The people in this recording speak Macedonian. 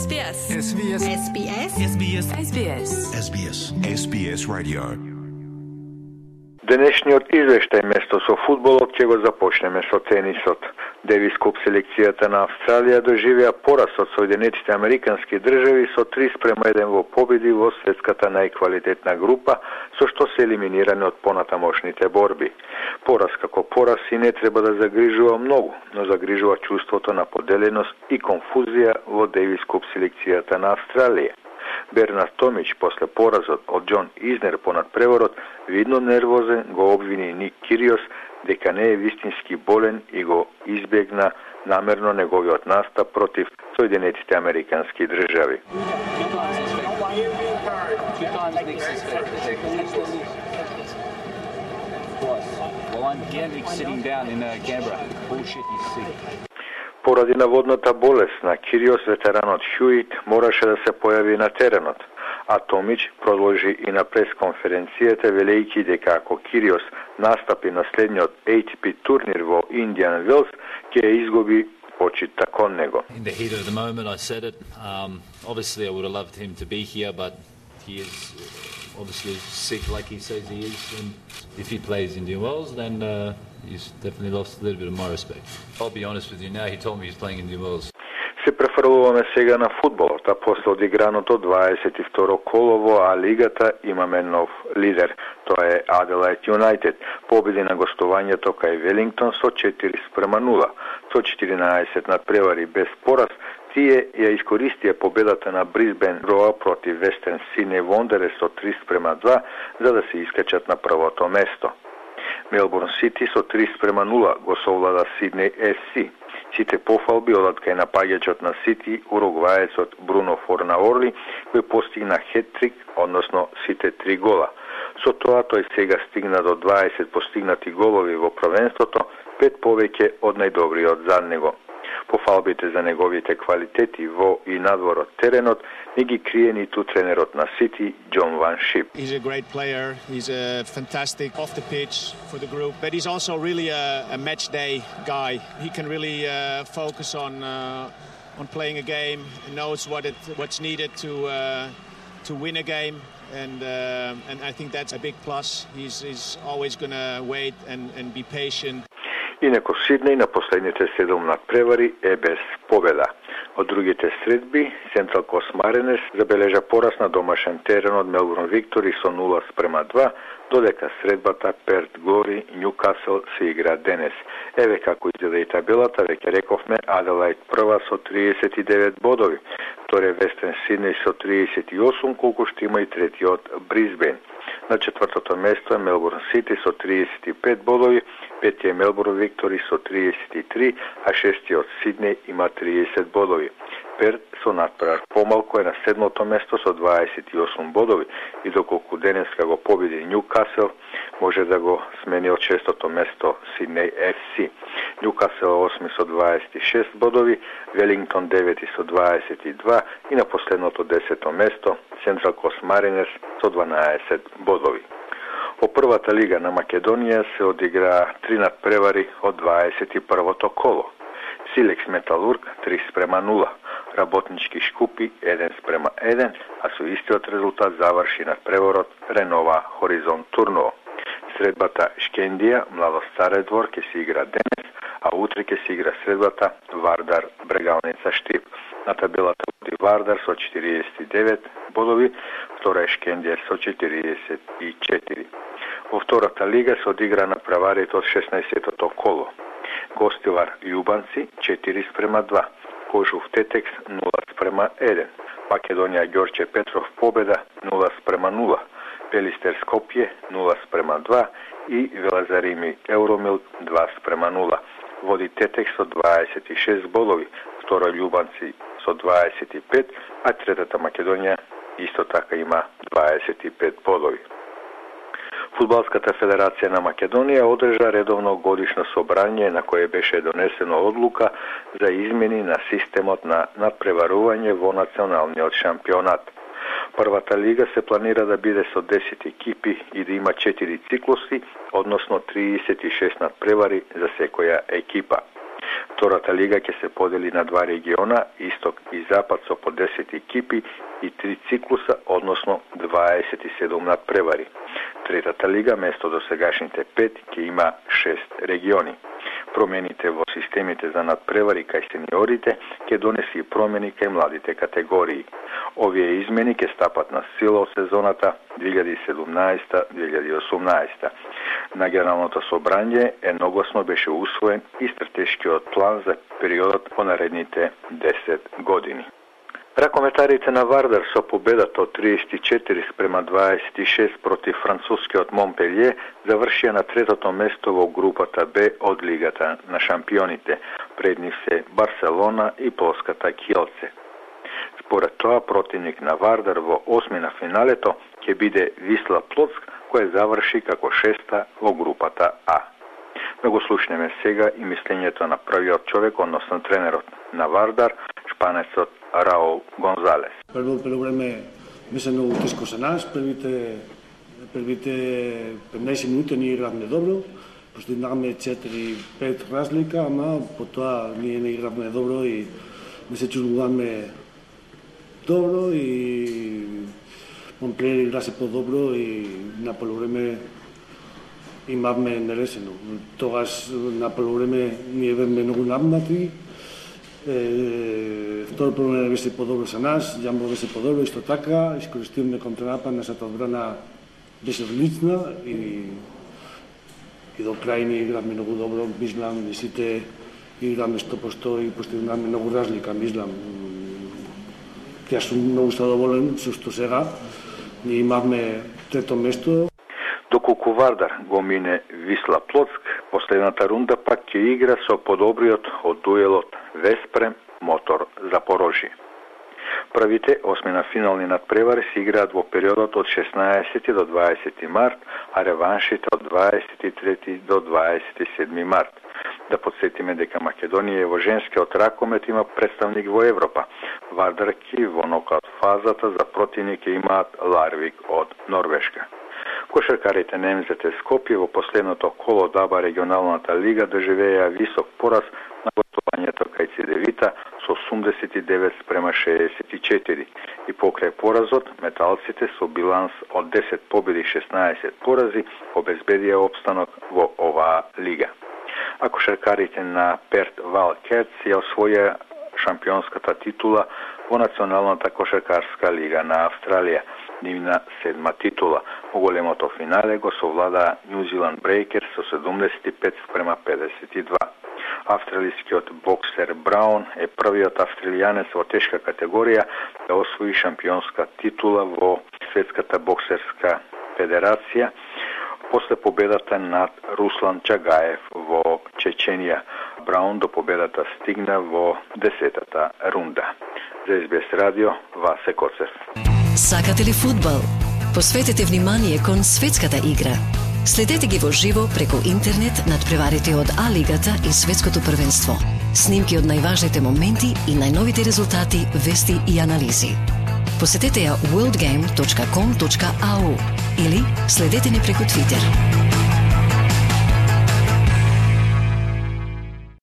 SBS. SBS. SBS. SBS. SBS. SBS. SBS Radio. Денешниот извештај место со фудболот ќе го започнеме со тенисот. Девис Куп селекцијата на Австралија доживеа пораз од Соединетите Американски држави со 3:1 во победи во светската најквалитетна група, со што се елиминирани од понатамошните борби. Пораз како пораз и не треба да загрижува многу, но загрижува чувството на поделеност и конфузија во Девис Куп селекцијата на Австралија. Бернард Томич после поразот од Џон Изнер по надпреворот, видно нервозен, го обвини Ник Кириос дека не е вистински болен и го избегна намерно неговиот настап против Соединетите Американски држави. Поради наводната болест на Кириос, ветеранот Хјуит мораше да се појави на теренот, а Томич продолжи и на пресконференцијата велејќи дека ако Кириос настапи на следниот ATP турнир во Индијан Велс, ќе изгуби почитта кон него. In the heat of the moment I said it. Obviously I would have loved him to be here, but he is obviously sick like he says he is, and if he plays Indian Wells then he's definitely lost a little bit of my respect. I'll be honest with you now, he told me he's playing Indian Wells. Се префрлуваме сега на фудболот, а после одиграното 22 коло во А-лигата имаме нов лидер. Тоа е Аделаид Юнайтед. Победи на гостувањето кај Велингтон со 4:0. Со 14 надпревари без пораз, тие ја искористија победата на Брисбен Роа против Вестерн Сиднеј Вондерерс со 3:2 за да се искачат на првото место. Мелбурн Сити со 3:0 го совлада Сиднеј FC. Сите пофалби одат кај напаѓачот на Сити, уругваецот Бруно Форнаорли, кој постигна хет-трик, односно сите 3 гола. Со тоа тој сега стигна до 20 постигнати голови во првенството, 5 повеќе од најдобриот зад него. Пофалбите за неговите квалитети во и надвор од теренот не ги крие ниту тренерот на Сити, Џон Ван Шип. He's a great player. He's a fantastic off the pitch for the group, but he's also really a match day guy. He can really focus on playing a game, knows what's needed to win a game, and I think that's a big plus. He's always going to wait and be patient. Инако Сиднеј на последните 7 надпревари е без победа. Од другите средби, Централ Кост Маринерс забележа пораз на домашен терен од Мелбурн Виктори со 0:2, додека средбата Перт Глори Њукасел се игра денес. Еве како изгледа и табелата, веќе рековме, Аделаид прва со 39 бодови, вториот Вестерн Сиднеј со 38, колку што има и третиот Брисбен. На четвртото место е Мелбурн Сити со 35 бодови, петиот Мелбурн Виктори со 33, а шестиот Сиднеј има 30 бодови. Перт со надпревар помалку е на седмото место со 28 бодови и доколку денеска го победи Њукасел, може да го смени од шестото место Сиднеј FC. Њукасел 8 со 26 бодови, Велингтон 9 со 22 и на последното 10-то место Централ Кост Маринерс со 12 бодови. Во првата лига на Македонија се одиграа 3 надпревари од 21-то коло. Силекс Металург 3:0, Работнички Шкупи 1:1, а со истиот резултат заврши надпреворот Ренова Хоризонт Турново. Средбата Шкендија Младост Старе Двор ќе се игра денес, а утре ќе се игра средбата Вардар Брегалница Штип. На табелата води Вардар со 49 бодови, втора е Шкендија со 44. Во втората лига се одигра на преварите од 16-тото коло. Гостилар Љубанци 4:2, Кожув Тетекс 0:1, Македонија Ѓорче Петров победа 0:0, Пелистер Скопје 0:2 и Велазарими Евромилк 2:0. Води Тетекс со 26 бодови, второ Љубанци со 25, а третата Македонија исто така има 25 бодови. Фудбалската федерација на Македонија одржа редовно годишно собрање на кое беше донесено одлука за измени на системот на надпреварување во националниот шампионат. Првата лига се планира да биде со 10 екипи и да има 4 циклуси, односно 36 надпревари за секоја екипа. Втората лига ќе се подели на два региона, исток и запад со по 10 екипи и 3 циклуса, односно 27 надпревари. Третата лига, место до сегашните 5, ќе има 6 региони. Промените во системите за надпревари кај сениорите ќе донеси и промени кај младите категории. Овие измени ќе стапат на сила од сезоната 2017-2018. На Генералното собрање едногласно беше усвоен и стратешкиот план за периодот по наредните 10 години. Ракометарите на Вардар со победата од 34-26 против францускиот Монпелје завршија на третото место во групата Б од Лигата на шампионите. Пред нив се Барселона и полската Киелце. Според тоа, противник на Вардар во осми на финалето ќе биде Висла Плоцк, која заврши како шеста во групата А. Да го слушнеме сега и мислењето на првиот човек, односно тренерот на Вардар, шпанецот Раул Гонзалес. Prvo време беше много тешко за нас. Првите 15 минути ние игравме добро. Постигнахме 4-5 разлика, ама потоа ние не игравме добро и не се чувствуваме добро и Монпелје играше по-добро и на полувреме имавме нерешено. Тогаш на полувреме ние бевме многу напнати. Второ полувреме беше по-добро за нас, Јамбо беше по-добро, исто така, искористивме контранапад, нашата одбрана беше одлична и до крај ние игравме многу добро, мислам, и сите играме 100% и постигнавме многу разлика, мислам. Ја сум многу задоволен со што сега ние имавме трето место. Доколку Вардар го мине Висла Плоцк, последната рунда пак ќе игра со подобриот од дуелот Веспрем Мотор Запорожје. Првите осми на финални надпревари се играат во периодот од 16 до 20 март, а реваншите од 23 до 27 март. Да подсетиме дека Македонија во женскиот ракомет има представник во Европа. Вардарки во нокаут фазата за противник имаат Ларвик од Норвешка. Кошаркарите немците Скопје во последното коло ДАБА регионалната лига доживеа висок пораз на гостувањето кај Цедевита со 89-64 и покрај поразот металците со биланс од 10 победи и 16 порази обезбедија опстанок во оваа лига. А кошаркарите на Перт Валкетс ја освоја шампионската титула во Националната кошаркарска лига на Австралија, нивна 7-ма титула. Во големото финале го совлада New Zealand Breakers со 75-52. Австралискиот боксер Браун е првиот австралијанец во тешка категорија да освои шампионска титула во Светската боксерска федерација после победата над Руслан Чагаев во Чеченија. Браун до победата стигна во 10-та рунда. За СБС радио, Васе Коцев. Сакате ли фудбал? Посветете внимание кон светската игра. Следете ги во живо преку интернет надпреварите од А-лигата и светското првенство. Снимки од најважните моменти и најновите резултати, вести и анализи. Посетете ја worldgame.com.au или следете ни преку Twitter.